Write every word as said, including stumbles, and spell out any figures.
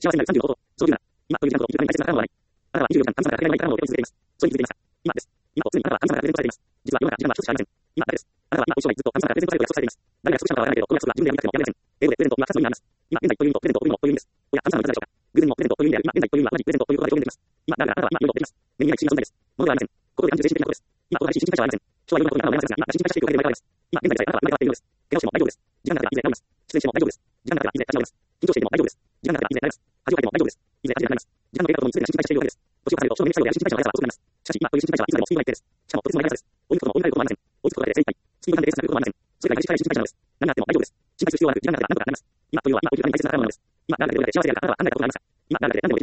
幸せなるさんじゅうのこと、その理由なら、今という時間と、いくらに大切な体の話題。あなたはにじゅうよじかん神様から与えられない体のを続けています。それに気づいていますか？今です。今と常にあなたは神様からプレゼントされています。実は世の中、時間は一つしかありません。今だけです。あなたは今と一緒にずっと神様からプレゼントされると約束されています。誰が約束したのかわからないけど、この約束は自分でやりたくてもやめません。英語でプレゼントにはふたつの意味があります。今現在という意味とプレゼントという意味のという意味です。おや、神様の言い方でしょうか。偶然にもプレゼントという意味である今現在という意味は同じプレゼントということで表現できます。今、だからあなたは今言うことをできます。目に見えない不思議な存在です。物ではありません。ここで単純精神的なことです。今、ここが非精神的な人はありません。将来のようなことにあなたは思いますが、今、精神的なしていくおかげで生まれ変わります。今、現在でさえあなたは生まれ変わっているのです。怪我をしても大丈夫です。時間が経てばいずれ治ります。失恋しても大丈夫です。時間が経てばいずれ立ち直ります。緊張していても大丈夫です。時間が経てばいずれ慣れます。恥をかいても大丈夫です。いずれ恥じなくなります。時間の経過とともに全てが新陳代謝しているわけです。年を重ねると、少年の未来作用である新陳代謝の速さは遅くなります。しかし、今、こういう新陳代謝はいつまでもスピードが一定です。しかも、とても素早い速さです。追いつくことも追い抜かれることもありません。追いつくことだけで精一杯。スピード感でレースすることもありません。それが一番新陳代謝なのです。何があっても大丈夫です。心配する必要はなく、時間が経てば何とかなります。今というのは今という時間に大切な体なのです。今、何が出て幸せであるかあなたは考えたことがありますか？今、何が出て何でも